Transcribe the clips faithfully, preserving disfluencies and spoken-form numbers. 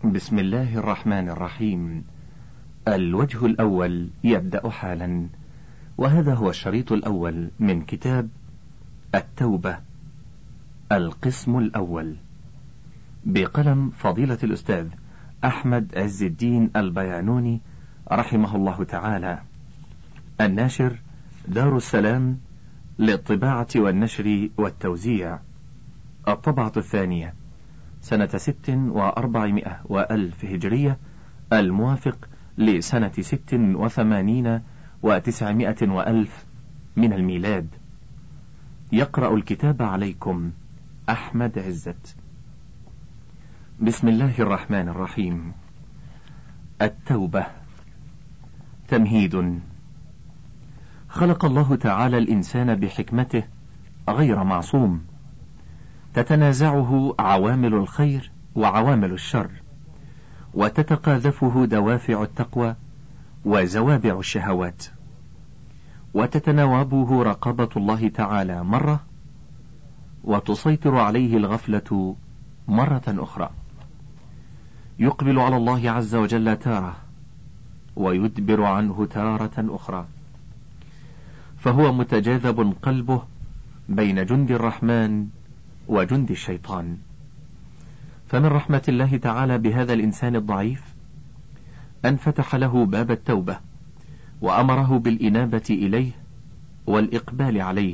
بسم الله الرحمن الرحيم. الوجه الأول يبدأ حالا، وهذا هو الشريط الأول من كتاب التوبة، القسم الأول، بقلم فضيلة الأستاذ أحمد عز الدين البيانوني رحمه الله تعالى. الناشر دار السلام للطباعة والنشر والتوزيع، الطبعة الثانية سنة ست وأربعمائة وألف هجرية، الموافق لسنة ست وثمانين وتسعمائة وألف من الميلاد. يقرأ الكتاب عليكم أحمد عزت. بسم الله الرحمن الرحيم. التوبة. تمهيد. خلق الله تعالى الإنسان بحكمته غير معصوم، تتنازعه عوامل الخير وعوامل الشر، وتتقاذفه دوافع التقوى وزوابع الشهوات، وتتناوبه رقابة الله تعالى مرة، وتسيطر عليه الغفلة مرة أخرى. يقبل على الله عز وجل تارة، ويدبر عنه تارة أخرى، فهو متجاذب قلبه بين جند الرحمن وجند الشيطان. فمن رحمة الله تعالى بهذا الإنسان الضعيف أن فتح له باب التوبة، وأمره بالإنابة إليه والإقبال عليه.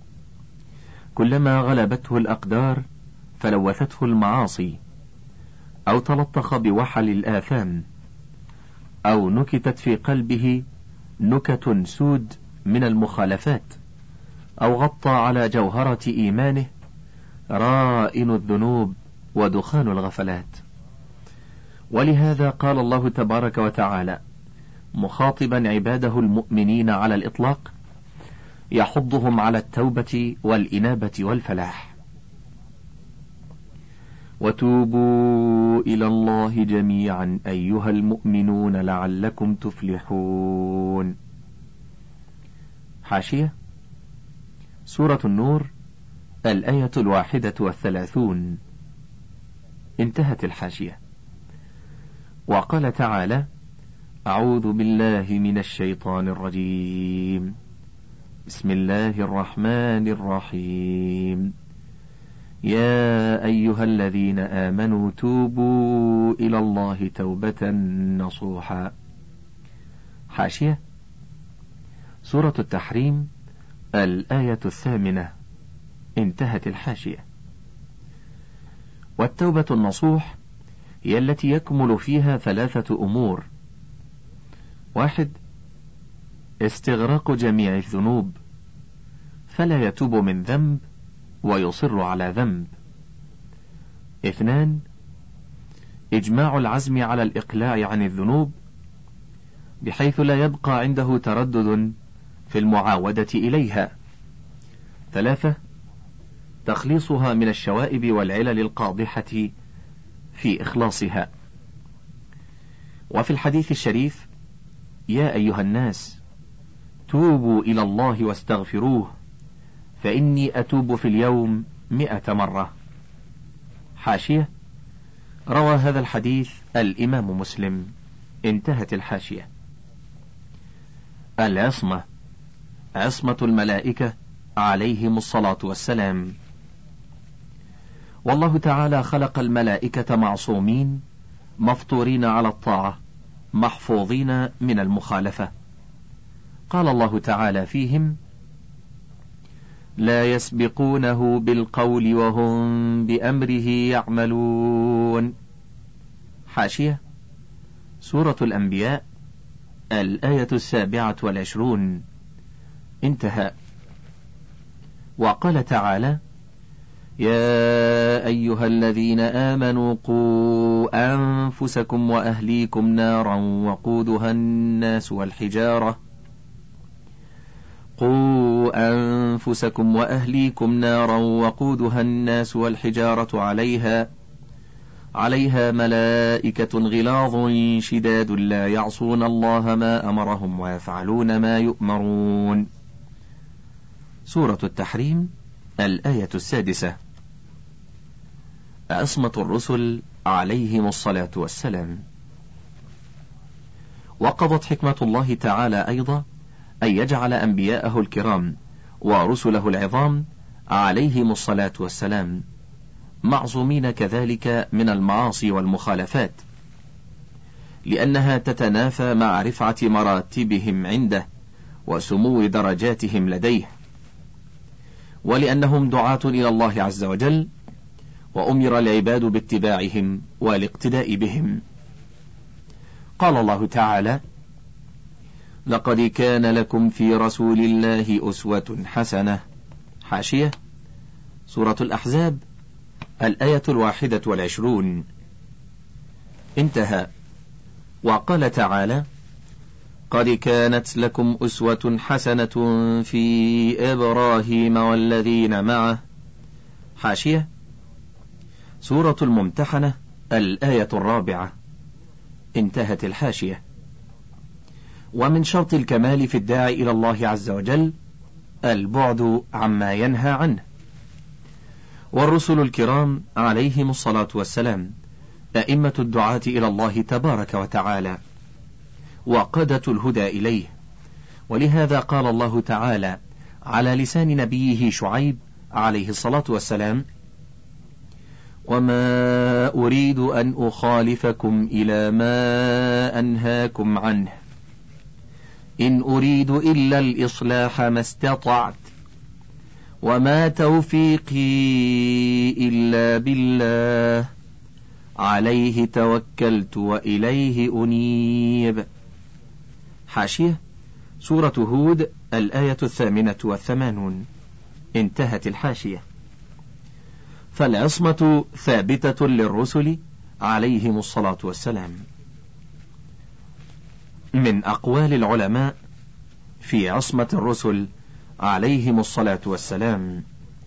كلما غلبته الأقدار فلوثته المعاصي، أو تلطخ بوحل الآثام، أو نكتت في قلبه نكت سود من المخالفات، أو غطى على جوهرة إيمانه رائن الذنوب ودخان الغفلات. ولهذا قال الله تبارك وتعالى مخاطبا عباده المؤمنين على الإطلاق، يحضهم على التوبة والإنابة والفلاح: وتوبوا إلى الله جميعا أيها المؤمنون لعلكم تفلحون. حاشية. سورة النور، الآية الواحدة والثلاثون. انتهت الحاشية. وقال تعالى: أعوذ بالله من الشيطان الرجيم، بسم الله الرحمن الرحيم، يا أيها الذين آمنوا توبوا إلى الله توبة نصوحا. حاشية. سورة التحريم، الآية الثامنة. انتهت الحاشية. والتوبة النصوح هي التي يكمل فيها ثلاثة أمور: واحد، استغراق جميع الذنوب، فلا يتوب من ذنب ويصر على ذنب. اثنان، إجماع العزم على الإقلاع عن الذنوب، بحيث لا يبقى عنده تردد في المعاودة إليها. ثلاثة، تخليصها من الشوائب والعلل القادحة في إخلاصها. وفي الحديث الشريف: يا أيها الناس توبوا إلى الله واستغفروه فإني أتوب في اليوم مئة مرة. حاشية. روى هذا الحديث الإمام مسلم. انتهت الحاشية. العصمة. عصمة الملائكة عليهم الصلاة والسلام. والله تعالى خلق الملائكة معصومين مفطورين على الطاعة محفوظين من المخالفة. قال الله تعالى فيهم: لا يسبقونه بالقول وهم بأمره يعملون. حاشية. سورة الأنبياء، الآية السابعة والعشرون. انتهى. وقال تعالى: يا أيها الذين آمنوا قوا أنفسكم وأهليكم نارا وقودها الناس والحجارة قوا أنفسكم وأهليكم نارا وقودها الناس والحجارة عليها عليها ملائكة غلاظ شداد لا يعصون الله ما أمرهم ويفعلون ما يؤمرون. سورة التحريم، الآية السادسة. عصمة الرسل عليهم الصلاة والسلام. وقضت حكمة الله تعالى أيضا أن يجعل أنبياءه الكرام ورسله العظام عليهم الصلاة والسلام معصومين كذلك من المعاصي والمخالفات، لأنها تتنافى مع رفعة مراتبهم عنده وسمو درجاتهم لديه، ولأنهم دعاة إلى الله عز وجل، وأمر العباد باتباعهم والاقتداء بهم. قال الله تعالى: لقد كان لكم في رسول الله أسوة حسنة. حاشية: سورة الأحزاب، الآية الواحدة والعشرون. انتهى. وقال تعالى: قد كانت لكم أسوة حسنة في إبراهيم والذين معه. حاشية: سورة الممتحنة، الآية الرابعة. انتهت الحاشية. ومن شرط الكمال في الداعي إلى الله عز وجل البعد عما ينهى عنه، والرسل الكرام عليهم الصلاة والسلام أئمة الدعاة إلى الله تبارك وتعالى، وقادة الهدى إليه. ولهذا قال الله تعالى على لسان نبيه شعيب عليه الصلاة والسلام: وما أريد أن أخالفكم إلى ما أنهاكم عنه إن أريد إلا الإصلاح ما استطعت وما توفيقي إلا بالله عليه توكلت وإليه أنيب. حاشية: سورة هود، الآية الثامنة والثمانون. انتهت الحاشية. فالعصمة ثابتة للرسل عليهم الصلاة والسلام. من أقوال العلماء في عصمة الرسل عليهم الصلاة والسلام: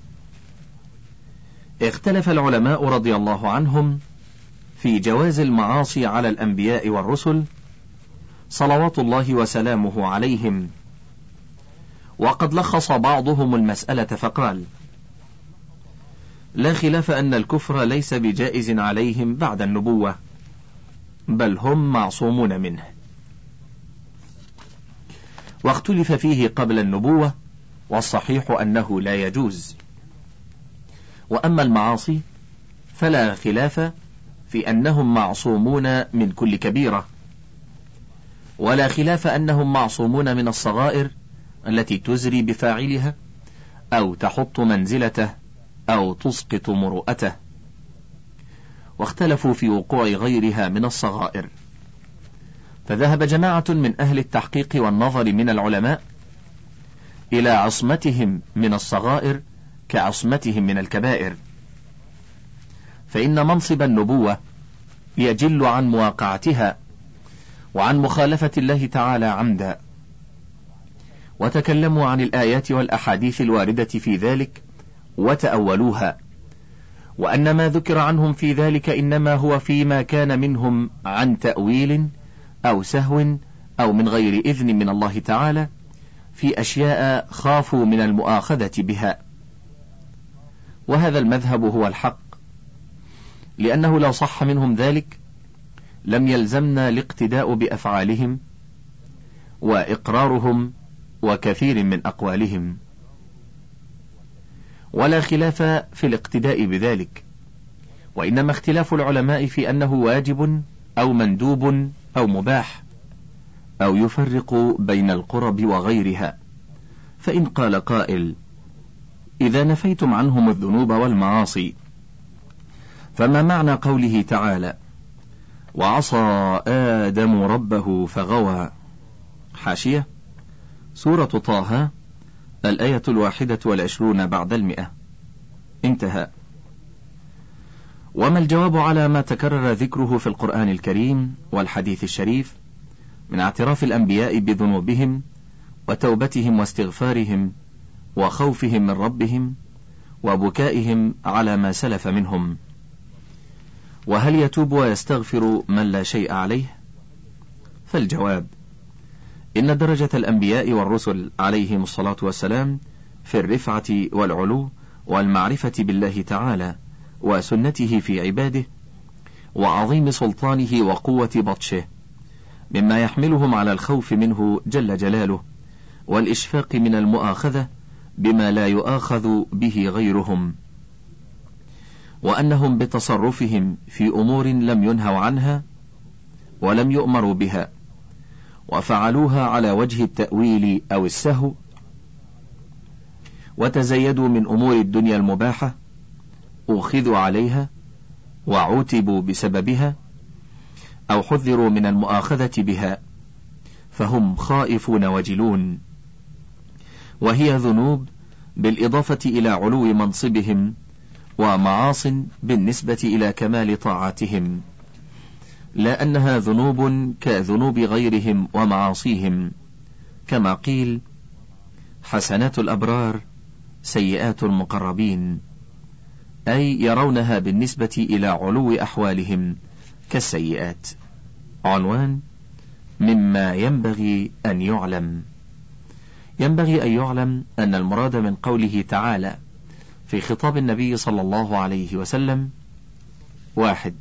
اختلف العلماء رضي الله عنهم في جواز المعاصي على الأنبياء والرسل صلوات الله وسلامه عليهم، وقد لخص بعضهم المسألة فقال: لا خلاف أن الكفر ليس بجائز عليهم بعد النبوة، بل هم معصومون منه. واختلف فيه قبل النبوة، والصحيح أنه لا يجوز. وأما المعاصي فلا خلاف في أنهم معصومون من كل كبيرة، ولا خلاف أنهم معصومون من الصغائر التي تزري بفاعلها أو تحط منزلته أو تسقط مروءته، واختلفوا في وقوع غيرها من الصغائر. فذهب جماعة من أهل التحقيق والنظر من العلماء إلى عصمتهم من الصغائر كعصمتهم من الكبائر، فإن منصب النبوة يجل عن مواقعتها وعن مخالفة الله تعالى عمدا. وتكلموا عن الآيات والأحاديث الواردة في ذلك وتأولوها، وأن ما ذكر عنهم في ذلك إنما هو فيما كان منهم عن تأويل أو سهو أو من غير إذن من الله تعالى في أشياء خافوا من المؤاخذة بها. وهذا المذهب هو الحق، لأنه لو صح منهم ذلك لم يلزمنا الاقتداء بأفعالهم وإقرارهم وكثير من أقوالهم، ولا خلاف في الاقتداء بذلك، وإنما اختلاف العلماء في أنه واجب أو مندوب أو مباح أو يفرق بين القرب وغيرها. فإن قال قائل: إذا نفيتم عنهم الذنوب والمعاصي فما معنى قوله تعالى: وعصى آدم ربه فغوى؟ حاشية: سورة طه، الآية الواحدة والعشرون بعد المئة. انتهى. وما الجواب على ما تكرر ذكره في القرآن الكريم والحديث الشريف من اعتراف الأنبياء بذنوبهم وتوبتهم واستغفارهم وخوفهم من ربهم وبكائهم على ما سلف منهم؟ وهل يتوب ويستغفر من لا شيء عليه؟ فالجواب: إن درجة الأنبياء والرسل عليهم الصلاة والسلام في الرفعة والعلو والمعرفة بالله تعالى وسنته في عباده وعظيم سلطانه وقوة بطشه، مما يحملهم على الخوف منه جل جلاله والإشفاق من المؤاخذة بما لا يؤاخذ به غيرهم، وأنهم بتصرفهم في أمور لم ينهوا عنها ولم يؤمروا بها وفعلوها على وجه التأويل أو السهو، وتزيدوا من أمور الدنيا المباحة أخذوا عليها وعوتبوا بسببها أو حذروا من المؤاخذة بها، فهم خائفون وجلون، وهي ذنوب بالإضافة إلى علو منصبهم ومعاص بالنسبة إلى كمال طاعتهم، لا أنها ذنوب كذنوب غيرهم ومعاصيهم، كما قيل: حسنات الأبرار سيئات المقربين، أي يرونها بالنسبة إلى علو أحوالهم كالسيئات. عنوان: مما ينبغي أن يعلم. ينبغي أن يعلم أن المراد من قوله تعالى في خطاب النبي صلى الله عليه وسلم: واحد،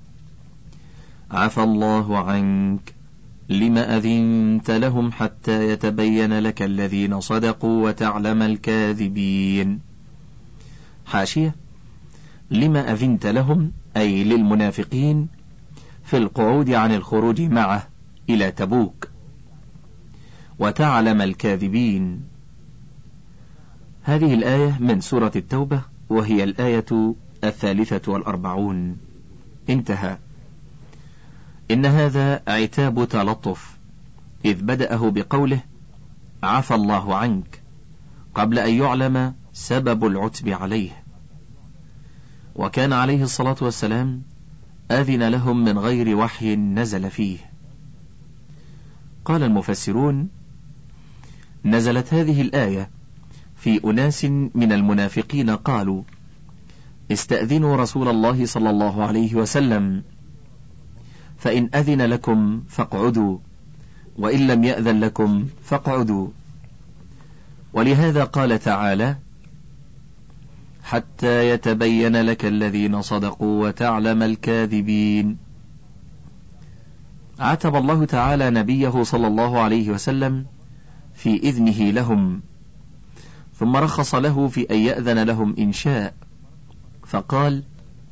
عفى الله عنك لما أذنت لهم حتى يتبين لك الذين صدقوا وتعلم الكاذبين. حاشية: لما أذنت لهم أي للمنافقين في القعود عن الخروج معه إلى تبوك، وتعلم الكاذبين. هذه الآية من سورة التوبة، وهي الآية الثالثة والأربعون. انتهى. إن هذا عتاب تلطف، إذ بدأه بقوله: عفى الله عنك، قبل أن يعلم سبب العتب عليه، وكان عليه الصلاة والسلام أذن لهم من غير وحي نزل فيه. قال المفسرون: نزلت هذه الآية في أناس من المنافقين قالوا: استأذنوا رسول الله صلى الله عليه وسلم، فإن أذن لكم فاقعدوا، وإن لم يأذن لكم فاقعدوا. ولهذا قال تعالى: حتى يتبين لك الذين صدقوا وتعلم الكاذبين. عاتب الله تعالى نبيه صلى الله عليه وسلم في إذنه لهم، ثم رخص له في أن يأذن لهم إن شاء، فقال: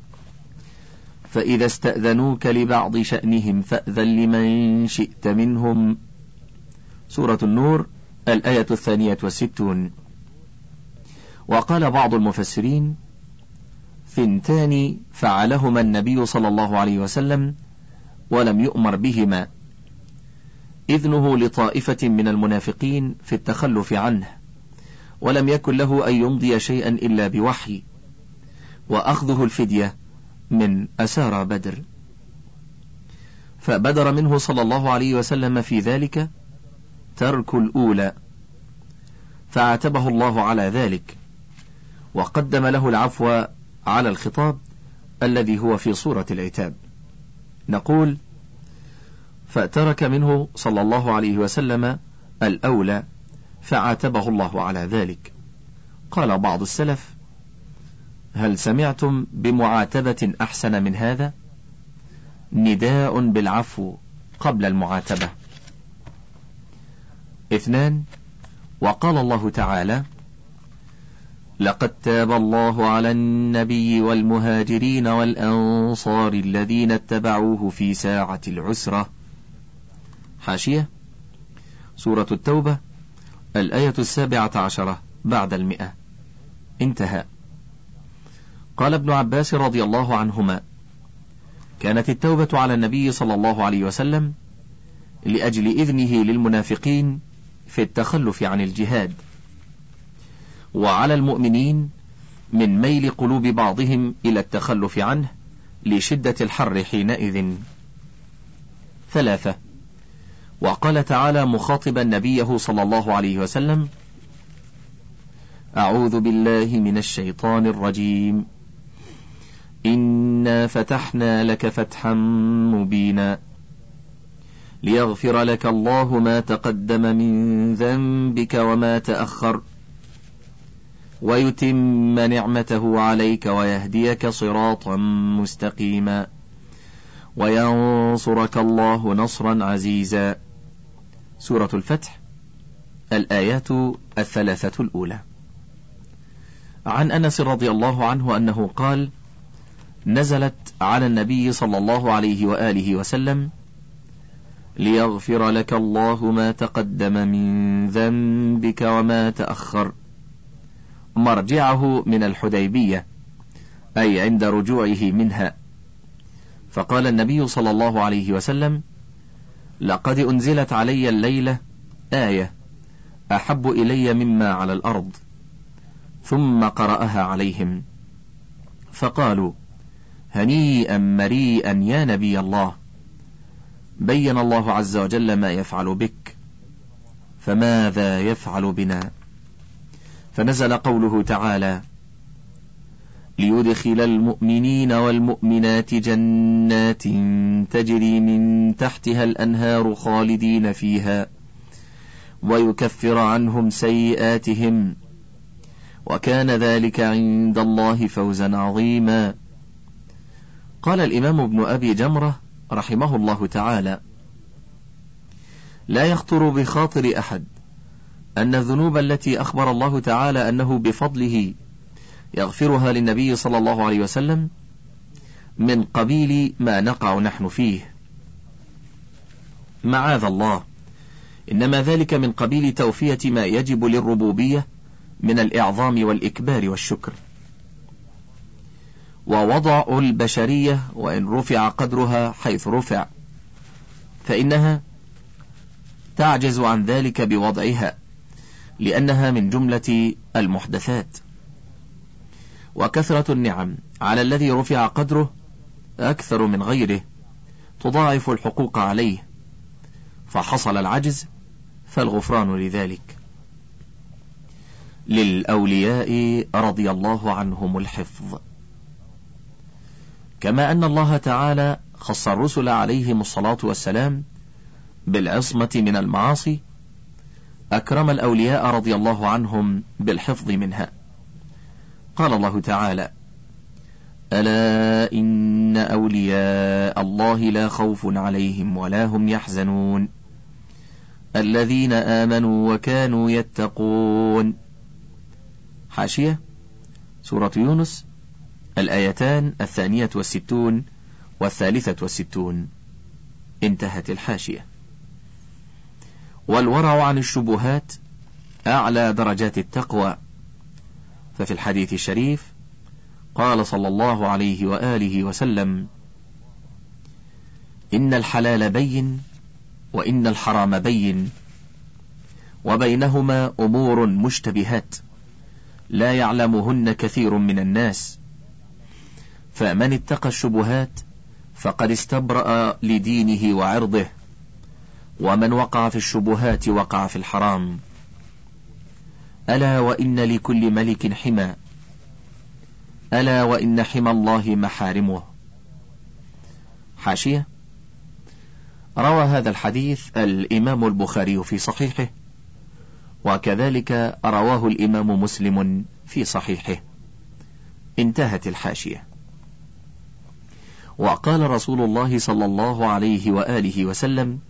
فإذا استأذنوك لبعض شأنهم فأذن لمن شئت منهم. سورة النور الآية الثانية والستون. وقال بعض المفسرين: ثنتان فعلهما النبي صلى الله عليه وسلم ولم يؤمر بهما: إذنه لطائفة من المنافقين في التخلف عنه، ولم يكن له أن يمضي شيئا إلا بوحي، وأخذه الفدية من أسارى بدر. فبدر منه صلى الله عليه وسلم في ذلك ترك الأولى، فعاتبه الله على ذلك، وقدم له العفو على الخطاب الذي هو في صورة العتاب. نقول: فترك منه صلى الله عليه وسلم الأولى فعاتبه الله على ذلك. قال بعض السلف: هل سمعتم بمعاتبة أحسن من هذا؟ نداء بالعفو قبل المعاتبة. اثنان، وقال الله تعالى: لقد تاب الله على النبي والمهاجرين والأنصار الذين اتبعوه في ساعة العسرة. حاشية: سورة التوبة الآية السابعة عشرة بعد المئة. انتهى. قال ابن عباس رضي الله عنهما: كانت التوبة على النبي صلى الله عليه وسلم لأجل إذنه للمنافقين في التخلف عن الجهاد، وعلى المؤمنين من ميل قلوب بعضهم إلى التخلف عنه لشدة الحر حينئذ. ثلاثة، وقال تعالى مخاطبا نبيه صلى الله عليه وسلم: أعوذ بالله من الشيطان الرجيم، إنا فتحنا لك فتحا مبينا ليغفر لك الله ما تقدم من ذنبك وما تأخر ويتم نعمته عليك ويهديك صراطا مستقيما وينصرك الله نصرا عزيزا. سورة الفتح، الآيات الثلاثة الأولى. عن أنس رضي الله عنه أنه قال: نزلت على النبي صلى الله عليه وآله وسلم: ليغفر لك الله ما تقدم من ذنبك وما تأخر، مرجعه من الحديبية، أي عند رجوعه منها. فقال النبي صلى الله عليه وسلم: لقد أنزلت علي الليلة آية أحب إلي مما على الأرض. ثم قرأها عليهم فقالوا: هنيئا مريئا يا نبي الله، بين الله عز وجل ما يفعل بك، فماذا يفعل بنا؟ فنزل قوله تعالى: ليدخل المؤمنين والمؤمنات جنات تجري من تحتها الأنهار خالدين فيها ويكفر عنهم سيئاتهم وكان ذلك عند الله فوزا عظيما. قال الإمام ابن أبي جمرة رحمه الله تعالى: لا يخطر بخاطر أحد أن الذنوب التي أخبر الله تعالى أنه بفضله يغفرها للنبي صلى الله عليه وسلم من قبيل ما نقع نحن فيه، معاذ الله، إنما ذلك من قبيل توفية ما يجب للربوبية من الإعظام والإكبار والشكر. ووضع البشرية وإن رفع قدرها حيث رفع فإنها تعجز عن ذلك بوضعها، لأنها من جملة المحدثات. وكثرة النعم على الذي رفع قدره أكثر من غيره تضاعف الحقوق عليه، فحصل العجز فالغفران لذلك. للأولياء رضي الله عنهم الحفظ. كما أن الله تعالى خص الرسل عليهم الصلاة والسلام بالعصمة من المعاصي، أكرم الأولياء رضي الله عنهم بالحفظ منها. قال الله تعالى: ألا إن أولياء الله لا خوف عليهم ولا هم يحزنون الذين آمنوا وكانوا يتقون. حاشية سورة يونس، الآيتان الثانية والستون والثالثة والستون. انتهت الحاشية. والورع عن الشبهات أعلى درجات التقوى، ففي الحديث الشريف قال صلى الله عليه وآله وسلم: إن الحلال بين وإن الحرام بين وبينهما أمور مشتبهات لا يعلمهن كثير من الناس، فمن اتقى الشبهات فقد استبرأ لدينه وعرضه، ومن وقع في الشبهات وقع في الحرام. ألا وإن لكل ملك حمى، ألا وإن حمى الله محارمه. حاشية. روى هذا الحديث الإمام البخاري في صحيحه، وكذلك رواه الإمام مسلم في صحيحه. انتهت الحاشية. وقال رسول الله صلى الله عليه وآله وسلم: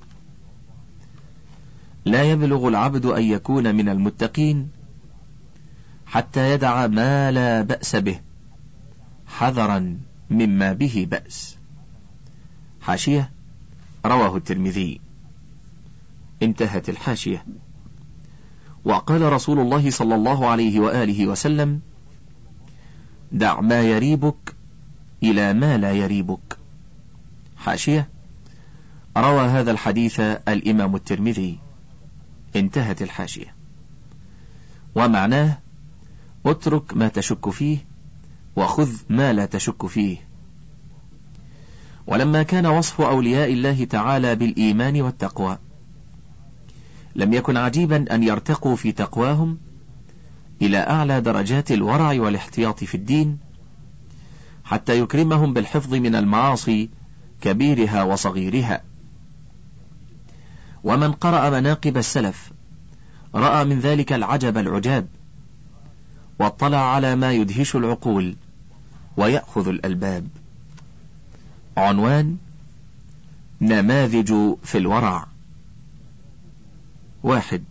لا يبلغ العبد أن يكون من المتقين حتى يدع ما لا بأس به حذرا مما به بأس. حاشية. رواه الترمذي. انتهت الحاشية. وقال رسول الله صلى الله عليه وآله وسلم: دع ما يريبك إلى ما لا يريبك. حاشية. روى هذا الحديث الإمام الترمذي. انتهت الحاشية. ومعناه: اترك ما تشك فيه وخذ ما لا تشك فيه. ولما كان وصف أولياء الله تعالى بالإيمان والتقوى لم يكن عجيبا أن يرتقوا في تقواهم إلى أعلى درجات الورع والاحتياط في الدين، حتى يكرمهم بالحفظ من المعاصي كبيرها وصغيرها. ومن قرأ مناقب السلف رأى من ذلك العجب العجاب، واطلع على ما يدهش العقول ويأخذ الألباب. عنوان: نماذج في الورع. واحد.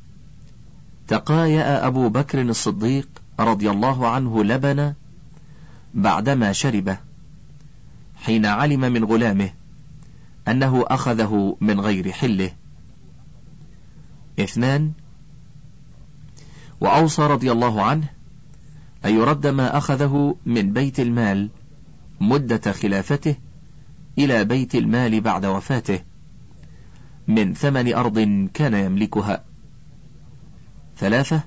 تقايأ أبو بكر الصديق رضي الله عنه لبن بعدما شربه حين علم من غلامه أنه أخذه من غير حله. اثنان. وأوصى رضي الله عنه أن يرد ما أخذه من بيت المال مدة خلافته إلى بيت المال بعد وفاته من ثمن أرض كان يملكها. ثلاثة.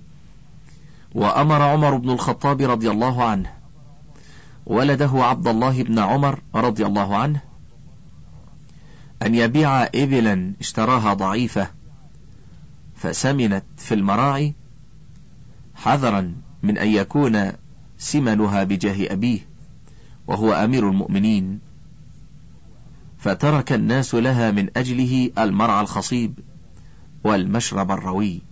وأمر عمر بن الخطاب رضي الله عنه ولده عبد الله بن عمر رضي الله عنه أن يبيع إبلا اشتراها ضعيفة فسمنت في المراعي حذرا من أن يكون سمنها بجاه أبيه وهو أمير المؤمنين، فترك الناس لها من أجله المرعى الخصيب والمشرب الروي.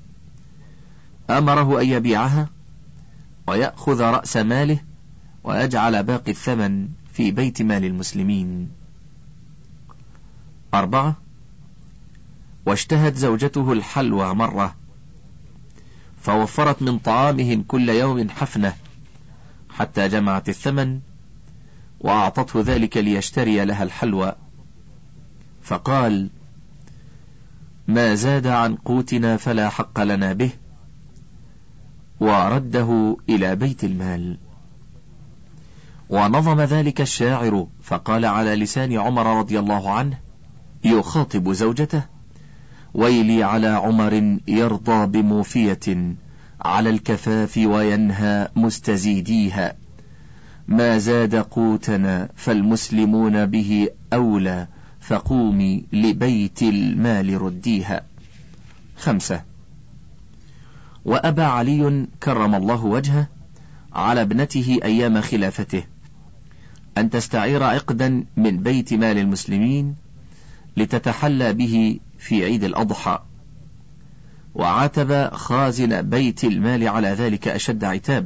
أمره أن يبيعها ويأخذ رأس ماله ويجعل باقي الثمن في بيت مال المسلمين. أربعة. واشتهت زوجته الحلوى مرة فوفرت من طعامهم كل يوم حفنة حتى جمعت الثمن وأعطته ذلك ليشتري لها الحلوى، فقال: ما زاد عن قوتنا فلا حق لنا به، ورده إلى بيت المال. ونظم ذلك الشاعر فقال على لسان عمر رضي الله عنه يخاطب زوجته: ويلي على عمر يرضى بموفية على الكفاف وينهى مستزيديها، ما زاد قوتنا فالمسلمون به أولى فقومي لبيت المال رديها. خمسة. وأبى علي كرم الله وجهه على ابنته أيام خلافته أن تستعير عقدا من بيت مال المسلمين لتتحلى به في عيد الأضحى، وعاتب خازن بيت المال على ذلك أشد عتاب،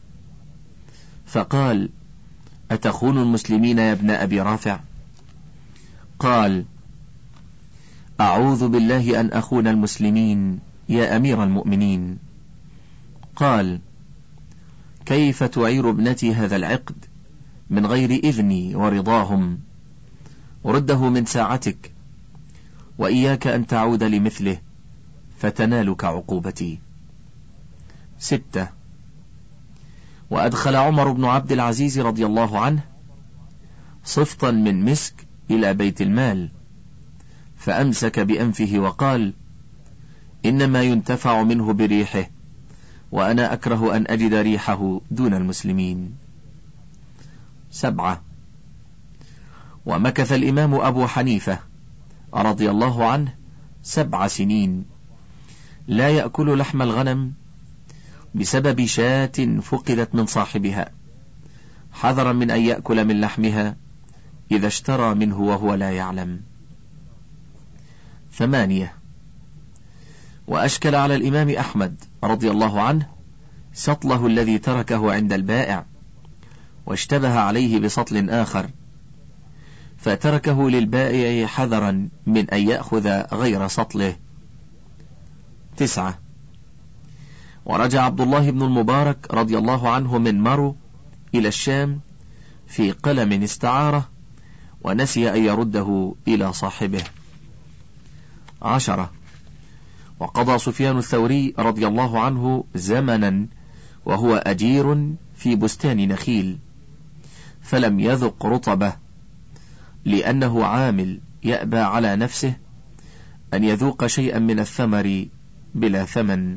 فقال: أتخون المسلمين يا ابن أبي رافع؟ قال: أعوذ بالله أن أخون المسلمين يا أمير المؤمنين. قال: كيف تعير ابنتي هذا العقد من غير إذني ورضاهم؟ رده من ساعتك، وإياك أن تعود لمثله فتنالك عقوبتي. ستة. وأدخل عمر بن عبد العزيز رضي الله عنه صفطا من مسك إلى بيت المال فأمسك بأنفه وقال: إنما ينتفع منه بريحه، وأنا أكره أن أجد ريحه دون المسلمين. سبعة. ومكث الإمام أبو حنيفة رضي الله عنه سبع سنين لا يأكل لحم الغنم بسبب شاة فقدت من صاحبها، حذرا من أن يأكل من لحمها إذا اشترى منه وهو لا يعلم. ثمانية. وأشكل على الإمام أحمد رضي الله عنه سطله الذي تركه عند البائع، واشتبه عليه بسطل آخر فتركه للبائع حذرا من أن يأخذ غير سطله. تسعة. ورجع عبد الله بن المبارك رضي الله عنه من مرو إلى الشام في قلم استعاره ونسي أن يرده إلى صاحبه. عشرة. وقضى سفيان الثوري رضي الله عنه زمنا وهو أجير في بستان نخيل فلم يذق رطبه، لأنه عامل يأبى على نفسه أن يذوق شيئا من الثمر بلا ثمن.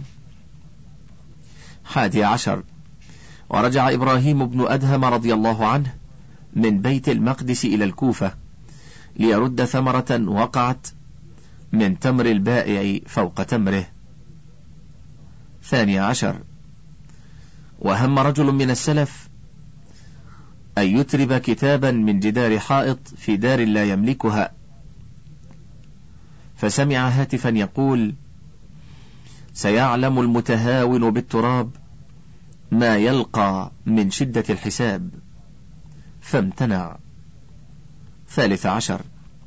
حادي عشر. ورجع إبراهيم بن أدهم رضي الله عنه من بيت المقدس إلى الكوفة ليرد ثمرة وقعت من تمر البائع فوق تمره. ثاني عشر. وهم رجل من السلف أن يترب كتابا من جدار حائط في دار لا يملكها، فسمع هاتفا يقول: سيعلم المتهاون بالتراب ما يلقى من شدة الحساب، فامتنع. ثالث عشر.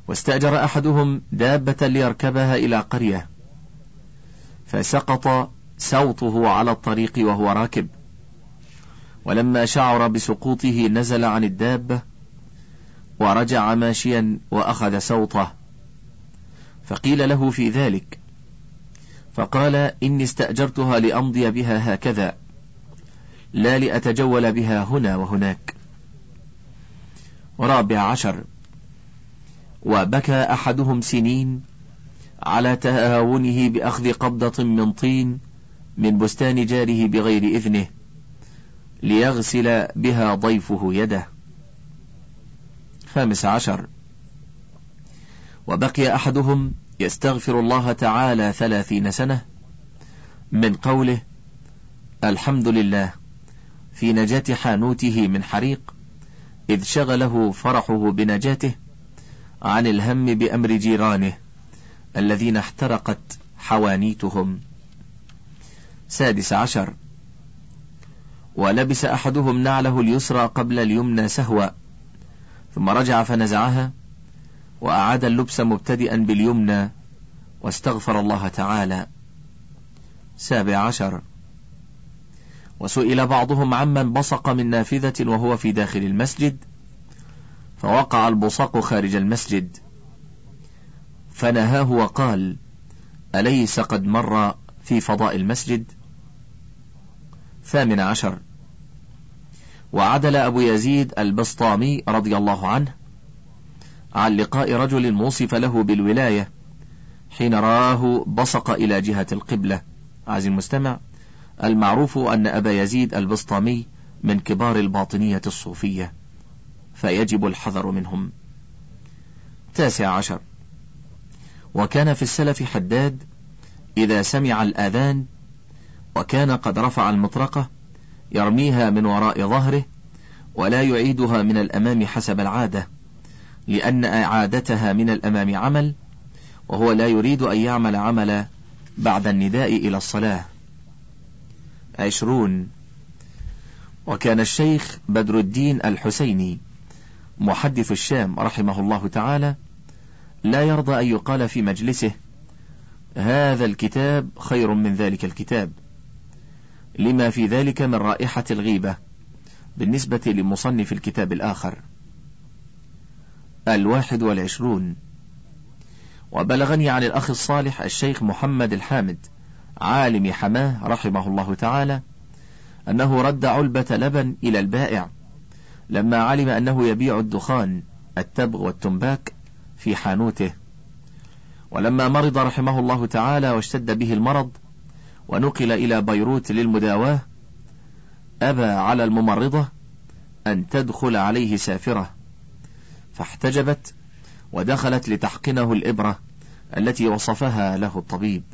واستأجر أحدهم دابة ليركبها إلى قرية، فسقط سوطه على الطريق وهو راكب، ولما شعر بسقوطه نزل عن الدابة ورجع ماشيا وأخذ سوطه، فقيل له في ذلك، فقال: إني استأجرتها لأمضي بها هكذا، لا لأتجول بها هنا وهناك. رابع عشر: وبكى أحدهم سنين على تهاونه بأخذ قبضة من طين من بستان جاره بغير إذنه ليغسل بها ضيفه يده. خامس عشر: وبقي أحدهم يستغفر الله تعالى ثلاثين سنة من قوله الحمد لله في نجاة حانوته من حريق، إذ شغله فرحه بنجاته عن الهم بأمر جيرانه الذين احترقت حوانيتهم. سادس عشر: ولبس أحدهم نعله اليسرى قبل اليمنى سهوا، ثم رجع فنزعها وأعاد اللبس مبتدئا باليمنى واستغفر الله تعالى. سابع عشر: وسئل بعضهم عمن بصق من نافذة وهو في داخل المسجد، فوقع البصاق خارج المسجد، فنهاه وقال: أليس قد مر في فضاء المسجد؟ ثامن عشر: وعدل أبو يزيد البسطامي رضي الله عنه عن لقاء رجل وصف له بالولاية حين رآه بصق إلى جهة القبلة. عزيزي المستمع، المعروف أن أبا يزيد البسطامي من كبار الباطنية الصوفية، فيجب الحذر منهم. تاسع عشر: وكان في السلف حداد إذا سمع الآذان وكان قد رفع المطرقة يرميها من وراء ظهره ولا يعيدها من الأمام حسب العادة، لأن إعادتها من الأمام عمل، وهو لا يريد أن يعمل عمل بعد النداء إلى الصلاة. عشرون: وكان الشيخ بدر الدين الحسيني محدث الشام رحمه الله تعالى لا يرضى أن يقال في مجلسه هذا الكتاب خير من ذلك الكتاب، لما في ذلك من رائحة الغيبة بالنسبة لمصنف الكتاب الآخر. الواحد والعشرون: وبلغني عن الأخ الصالح الشيخ محمد الحامد عالم حماه رحمه الله تعالى أنه رد علبة لبن إلى البائع لما علم أنه يبيع الدخان التبغ والتنباك في حانوته، ولما مرض رحمه الله تعالى واشتد به المرض ونقل إلى بيروت للمداواة، أبى على الممرضة أن تدخل عليه سافرة، فاحتجبت ودخلت لتحقنه الإبرة التي وصفها له الطبيب.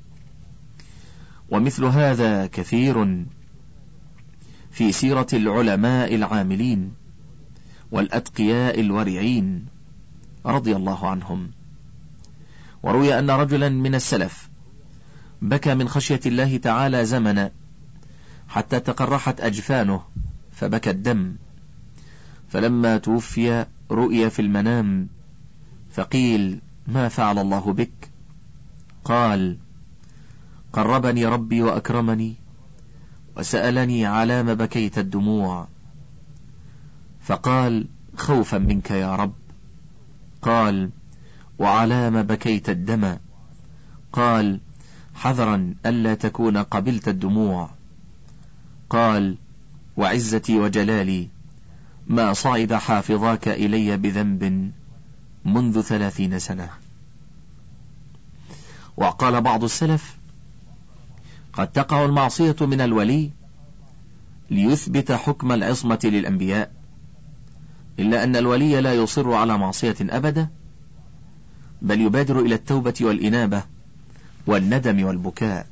ومثل هذا كثير في سيرة العلماء العاملين والأتقياء الورعين رضي الله عنهم. وروي أن رجلا من السلف بكى من خشية الله تعالى زمنا حتى تقرحت أجفانه فبكى الدم، فلما توفي رؤي في المنام فقيل: ما فعل الله بك؟ قال: قربني ربي وأكرمني وسألني على ما بكيت الدموع، فقال: خوفا منك يا رب. قال: وعلى ما بكيت الدم؟ قال: حذرا ألا تكون قبلت الدموع. قال: وعزتي وجلالي ما صعد حافظاك إلي بذنب منذ ثلاثين سنة. وقال بعض السلف: قد تقع المعصية من الولي ليثبت حكم العصمة للأنبياء، إلا أن الولي لا يصر على معصية أبدا، بل يبادر إلى التوبة والإنابة والندم والبكاء.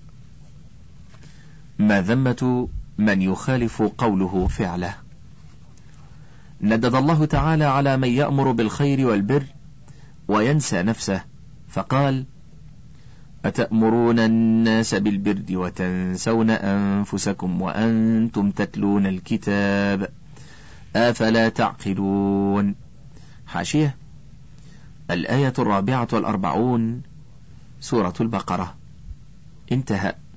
ما ذمة من يخالف قوله فعله. ندد الله تعالى على من يأمر بالخير والبر وينسى نفسه، فقال: أتأمرون الناس بالبر وتنسون أنفسكم وأنتم تتلون الكتاب أفلا تعقلون. حاشية: الآية الرابعة والأربعون، سورة البقرة. انتهى.